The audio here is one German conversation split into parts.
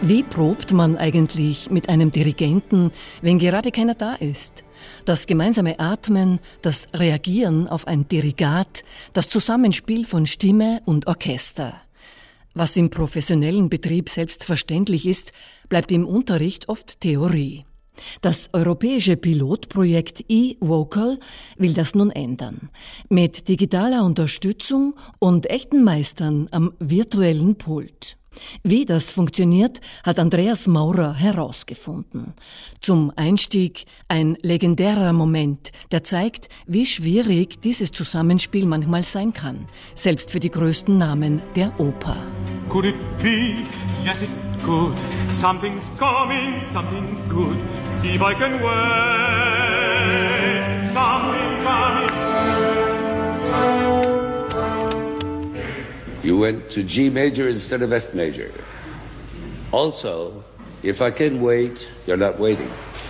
Wie probt man eigentlich mit einem Dirigenten, wenn gerade keiner da ist? Das gemeinsame Atmen, das Reagieren auf ein Dirigat, das Zusammenspiel von Stimme und Orchester. Was im professionellen Betrieb selbstverständlich ist, bleibt im Unterricht oft Theorie. Das europäische Pilotprojekt eVocal will das nun ändern. Mit digitaler Unterstützung und echten Meistern am virtuellen Pult. Wie das funktioniert, hat Andreas Maurer herausgefunden. Zum Einstieg ein legendärer Moment, der zeigt, wie schwierig dieses Zusammenspiel manchmal sein kann, selbst für die größten Namen der Oper. Could it be? Yes, it could. Something's coming, something good. If I can wait, something coming. You went to G major instead of F major. Also, if I can wait, you're not waiting.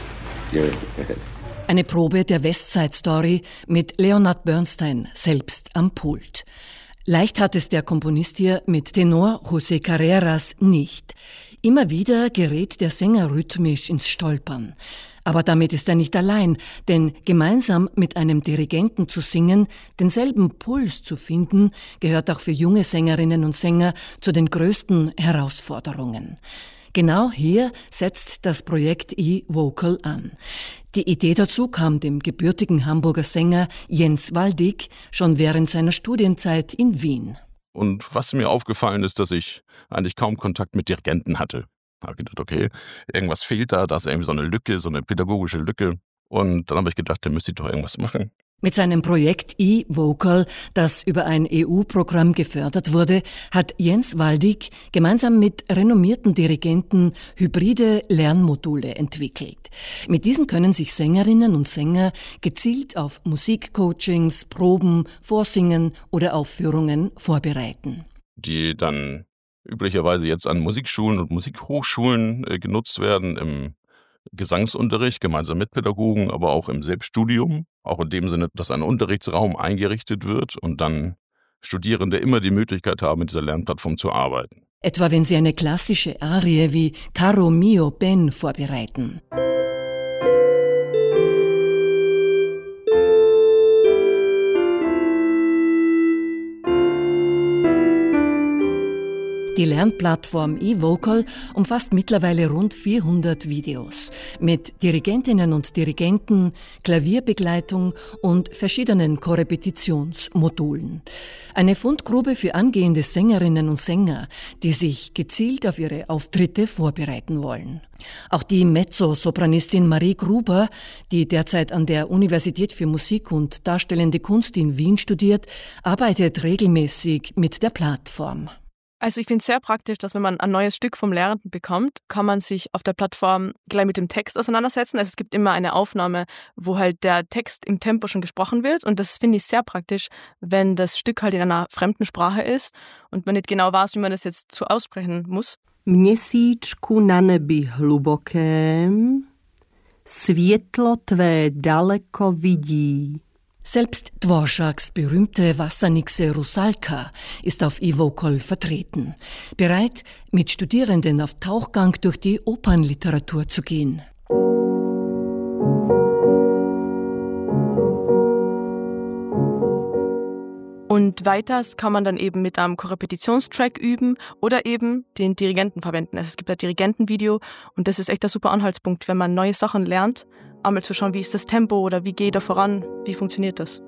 Eine Probe der West Side Story mit Leonard Bernstein selbst am Pult. Leicht hat es der Komponist hier mit Tenor José Carreras nicht. Immer wieder gerät der Sänger rhythmisch ins Stolpern. Aber damit ist er nicht allein, denn gemeinsam mit einem Dirigenten zu singen, denselben Puls zu finden, gehört auch für junge Sängerinnen und Sänger zu den größten Herausforderungen. Genau hier setzt das Projekt eVocal an. Die Idee dazu kam dem gebürtigen Hamburger Sänger Jens Waldig schon während seiner Studienzeit in Wien. Und was mir aufgefallen ist, dass ich eigentlich kaum Kontakt mit Dirigenten hatte. Da habe ich gedacht, okay, irgendwas fehlt da ist irgendwie so eine Lücke, so eine pädagogische Lücke. Und dann habe ich gedacht, da müsste ich doch irgendwas machen. Mit seinem Projekt eVocal, das über ein EU-Programm gefördert wurde, hat Jens Waldig gemeinsam mit renommierten Dirigenten hybride Lernmodule entwickelt. Mit diesen können sich Sängerinnen und Sänger gezielt auf Musikcoachings, Proben, Vorsingen oder Aufführungen vorbereiten. Die dann üblicherweise jetzt an Musikschulen und Musikhochschulen genutzt werden, im Gesangsunterricht, gemeinsam mit Pädagogen, aber auch im Selbststudium. Auch in dem Sinne, dass ein Unterrichtsraum eingerichtet wird und dann Studierende immer die Möglichkeit haben, mit dieser Lernplattform zu arbeiten. Etwa wenn sie eine klassische Arie wie Caro mio ben vorbereiten. Die Lernplattform eVocal umfasst mittlerweile rund 400 Videos mit Dirigentinnen und Dirigenten, Klavierbegleitung und verschiedenen Korrepetitionsmodulen. Eine Fundgrube für angehende Sängerinnen und Sänger, die sich gezielt auf ihre Auftritte vorbereiten wollen. Auch die Mezzosopranistin Marie Gruber, die derzeit an der Universität für Musik und Darstellende Kunst in Wien studiert, arbeitet regelmäßig mit der Plattform. Also ich finde es sehr praktisch, dass wenn man ein neues Stück vom Lehrenden bekommt, kann man sich auf der Plattform gleich mit dem Text auseinandersetzen. Also es gibt immer eine Aufnahme, wo halt der Text im Tempo schon gesprochen wird. Und das finde ich sehr praktisch, wenn das Stück halt in einer fremden Sprache ist und man nicht genau weiß, wie man das jetzt so aussprechen muss. Měsíčku na nebi hlubokém, světlo tvé daleko vidí. Selbst Dvoraks berühmte Wassernixe Rusalka ist auf eVocal vertreten, bereit, mit Studierenden auf Tauchgang durch die Opernliteratur zu gehen. Und weiters kann man dann eben mit einem Korrepetitionstrack üben oder eben den Dirigenten verwenden. Also es gibt ein Dirigentenvideo und das ist echt ein super Anhaltspunkt, wenn man neue Sachen lernt, einmal zu schauen, wie ist das Tempo oder wie geht er voran, wie funktioniert das.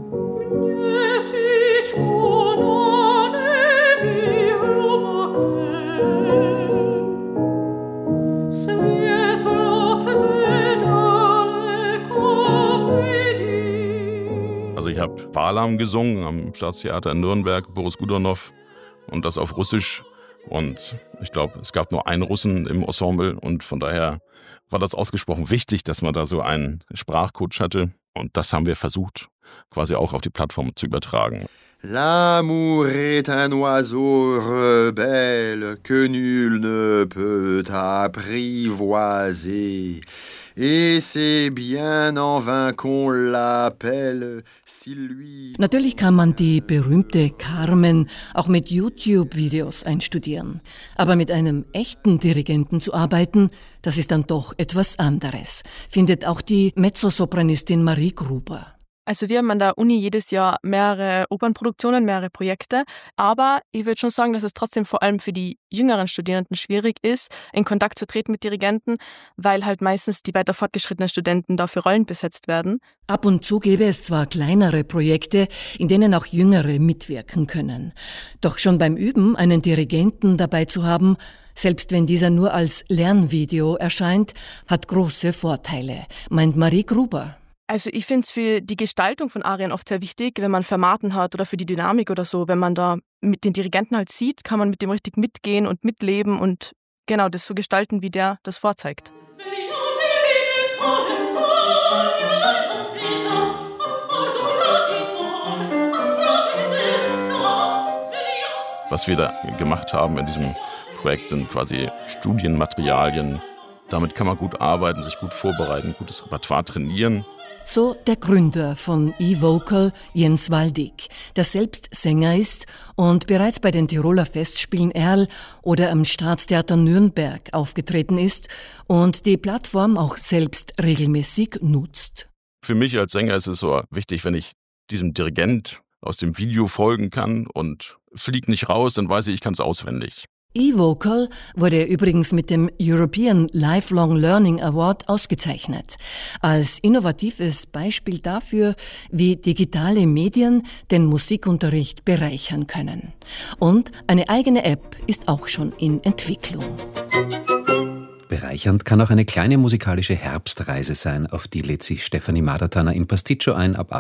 Also ich habe Walam gesungen am Staatstheater in Nürnberg, Boris Godunov, und das auf Russisch. Und ich glaube, es gab nur einen Russen im Ensemble und von daher war das ausgesprochen wichtig, dass man da so einen Sprachcoach hatte. Und das haben wir versucht, quasi auch auf die Plattform zu übertragen. L'amour est un oiseau rebelle que nul ne peut apprivoiser. Et c'est bien en vain qu'on l'appelle, s'il lui... Natürlich kann man die berühmte Carmen auch mit YouTube-Videos einstudieren. Aber mit einem echten Dirigenten zu arbeiten, das ist dann doch etwas anderes, findet auch die Mezzosopranistin Marie Gruber. Also wir haben an der Uni jedes Jahr mehrere Opernproduktionen, mehrere Projekte, aber ich würde schon sagen, dass es trotzdem vor allem für die jüngeren Studierenden schwierig ist, in Kontakt zu treten mit Dirigenten, weil halt meistens die weiter fortgeschrittenen Studenten dafür Rollen besetzt werden. Ab und zu gäbe es zwar kleinere Projekte, in denen auch Jüngere mitwirken können. Doch schon beim Üben einen Dirigenten dabei zu haben, selbst wenn dieser nur als Lernvideo erscheint, hat große Vorteile, meint Marie Gruber. Also ich finde es für die Gestaltung von Arien oft sehr wichtig, wenn man Fermaten hat oder für die Dynamik oder so. Wenn man da mit den Dirigenten halt sieht, kann man mit dem richtig mitgehen und mitleben und genau das so gestalten, wie der das vorzeigt. Was wir da gemacht haben in diesem Projekt sind quasi Studienmaterialien. Damit kann man gut arbeiten, sich gut vorbereiten, gutes Repertoire trainieren. So der Gründer von eVocal, Jens Waldig, der selbst Sänger ist und bereits bei den Tiroler Festspielen Erl oder am Staatstheater Nürnberg aufgetreten ist und die Plattform auch selbst regelmäßig nutzt. Für mich als Sänger ist es so wichtig, wenn ich diesem Dirigent aus dem Video folgen kann und fliege nicht raus, dann weiß ich kann es auswendig. eVocal wurde übrigens mit dem European Lifelong Learning Award ausgezeichnet, als innovatives Beispiel dafür, wie digitale Medien den Musikunterricht bereichern können. Und eine eigene App ist auch schon in Entwicklung. Bereichernd kann auch eine kleine musikalische Herbstreise sein, auf die lädt sich Stefanie Madertaner in Pasticcio ein ab